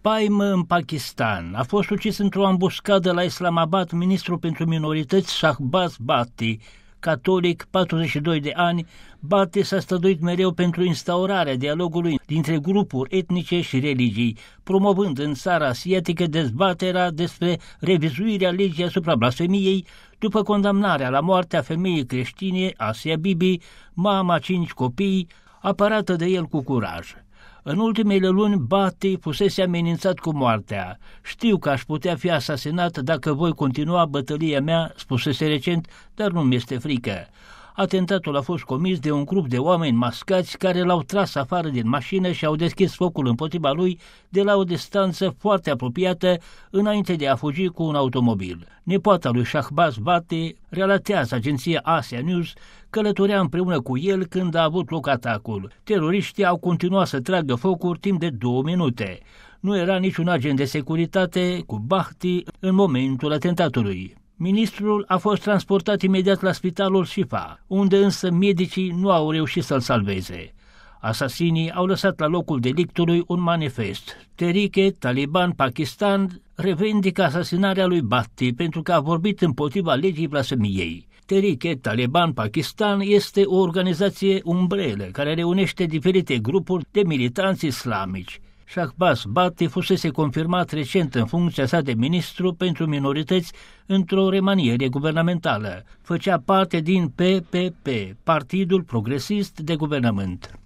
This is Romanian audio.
Spaimă în Pakistan. A fost ucis într-o ambuscadă la Islamabad ministrul pentru minorități Shahbaz Bhatti. Catolic, 42 de ani, Bhatti s-a străduit mereu pentru instaurarea dialogului dintre grupuri etnice și religii, promovând în țara asiatică dezbaterea despre revizuirea legii asupra blasfemiei după condamnarea la moartea femeii creștine Asia Bibi, mama 5 copii, apărată de el cu curaj. În ultimele luni, Bhatti fusese amenințat cu moartea. Știu că aș putea fi asasinat dacă voi continua bătălia mea, spusese recent, dar nu mi-este frică. Atentatul a fost comis de un grup de oameni mascați care l-au tras afară din mașină și au deschis focul împotriva lui de la o distanță foarte apropiată înainte de a fugi cu un automobil. Nepoata lui Shahbaz Bhatti, relatează agenția Asia News, călătorea împreună cu el când a avut loc atacul. Teroriștii au continuat să tragă focuri timp de 2 minute. Nu era niciun agent de securitate cu Bhatti în momentul atentatului. Ministrul a fost transportat imediat la spitalul Shifa, unde însă medicii nu au reușit să-l salveze. Asasinii au lăsat la locul delictului un manifest. Tehrik-e-Taliban Pakistan revendică asasinarea lui Bhatti pentru că a vorbit împotriva legii blasfemiei. Tehrik-e-Taliban Pakistan este o organizație umbrelă care reunește diferite grupuri de militanți islamici. Shahbaz Bhatti fusese confirmat recent în funcția sa de ministru pentru minorități într-o remaniere guvernamentală. Făcea parte din PPP, Partidul Progresist de Guvernământ.